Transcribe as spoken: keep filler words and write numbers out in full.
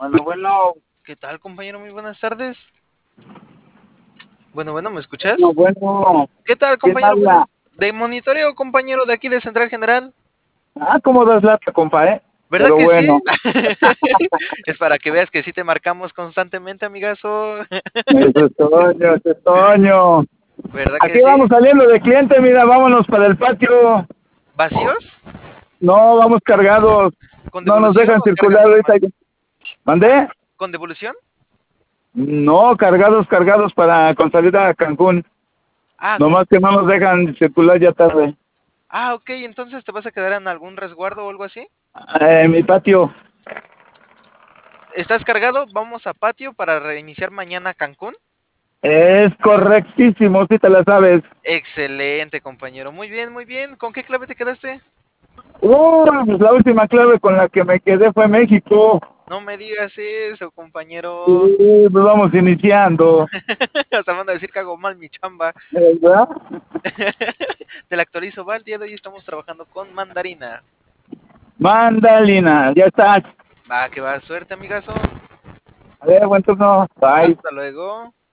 Bueno, bueno, ¿Qué tal, compañero? Muy buenas tardes. Bueno, bueno, ¿me bueno, escuchas? bueno. ¿Qué tal, ¿Quién compañero? habla? Buenas. De monitoreo, compañero, de aquí de Central General. Ah, ¿cómo das lata, compa, eh? ¿Verdad Pero que sí? bueno, Es para que veas que sí te marcamos constantemente, amigazo. eso es Toño, eso es Toño. ¿Verdad que Aquí sí? vamos saliendo de cliente, mira, vámonos para el patio. ¿Vacíos? No, vamos cargados. ¿Con No nos devolución dejan o cargas circular ahorita. normal? ¿Mandé? ¿Con devolución? No, cargados, cargados para con salida a Cancún. Ah, con... Nomás que no nos dejan circular ya tarde. Ah, ok, entonces te vas a quedar en algún resguardo o algo así. Eh, mi patio. ¿Estás cargado? Vamos a patio para reiniciar mañana Cancún. Es correctísimo, si te la sabes. Excelente, compañero. Muy bien, muy bien. ¿Con qué clave te quedaste? Uh, pues la última clave con la que me quedé fue México. No me digas eso, Sí, compañero. pues vamos iniciando, Hasta me van a decir que hago mal mi chamba. ¿verdad? Te la actualizo, va. El día de hoy estamos trabajando con mandarina. Mandalina, ya está. Va, que va. Suerte, amigazo. A ver, buen turno. Bye. Hasta luego.